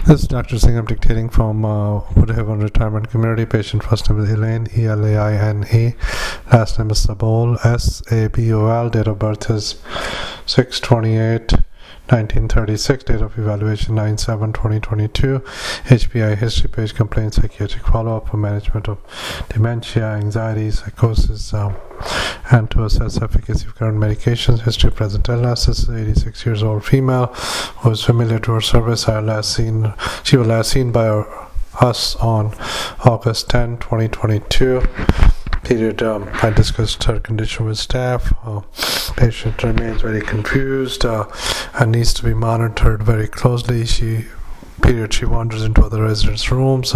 This is Dr. Singh. I'm dictating from Woodhaven Retirement Community. Patient first name is Elaine, E-L-A-I-N-E. Last name is Sabol, S-A-B-O-L. Date of birth is 6/28/1936. Date of evaluation 9/7/2022. HPI history page, complaint, psychiatric follow-up for management of dementia, anxiety, psychosis, and to assess efficacy of current medications. History of present illness. This is 86 years old female who is familiar to her service. She was last seen by us on August 10, 2022. Period. I discussed her condition with staff. Patient remains very confused and needs to be monitored very closely. She wanders into other residents' rooms.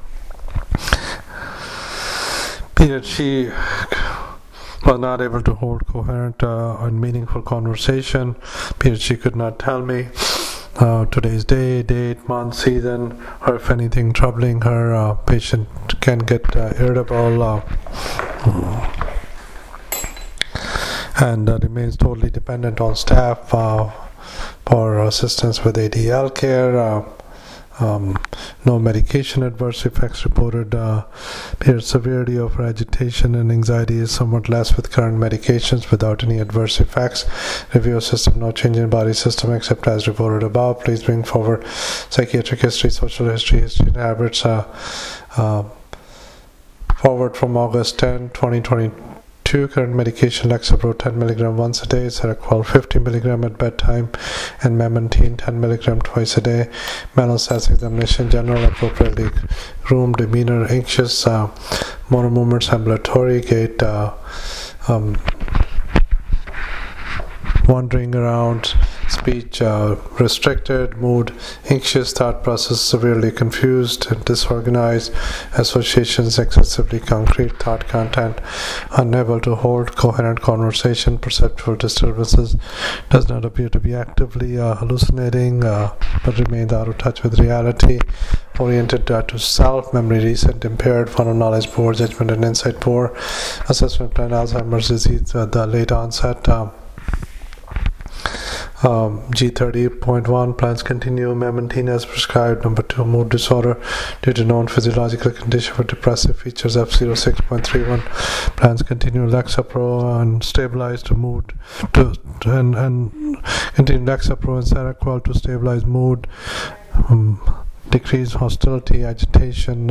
She was not able to hold coherent and meaningful conversation. She could not tell me today's day, date, month, season, or if anything troubling her. Patient can get irritable and remains totally dependent on staff for assistance with ADL care. No medication adverse effects reported. Severity of her agitation and anxiety is somewhat less with current medications without any adverse effects. Review system, no change in body system except as reported above. Please bring forward psychiatric history, social history and habits. Forward from August 10, 2022. Current medication Lexapro 10 mg once a day, Seroquel 50 mg at bedtime, and Memantine 10 mg twice a day. Mental status examination, general, appropriately room, demeanor, anxious, motor movements, ambulatory, gait, wandering around, speech restricted, mood anxious, thought process severely confused and disorganized, associations excessively concrete, thought content unable to hold coherent conversation, perceptual disturbances, does not appear to be actively hallucinating but remains out of touch with reality, oriented to self, memory recent, impaired, frontal knowledge poor, judgment and insight poor, assessment plan Alzheimer's disease, the late onset. G30.1 plans continue Memantine as prescribed. Number 2, mood disorder due to known physiological condition for depressive features. F06.31 plans continue Lexapro and stabilize the mood and continue Lexapro and Seroquel to stabilize mood, decrease hostility, agitation.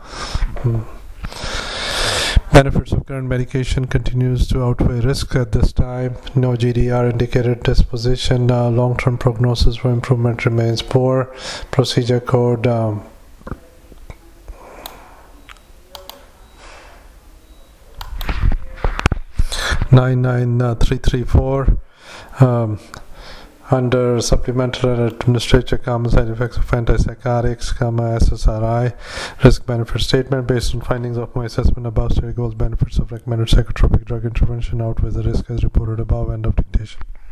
Benefits of current medication continues to outweigh risks at this time. No GDR indicated disposition. Long-term prognosis for improvement remains poor. Procedure code 99334. Under supplemental and administrative common side effects of antipsychotics, SSRI, risk-benefit statement based on findings of my assessment above, study goals, benefits of recommended psychotropic drug intervention outweighs the risk as reported above. End of dictation.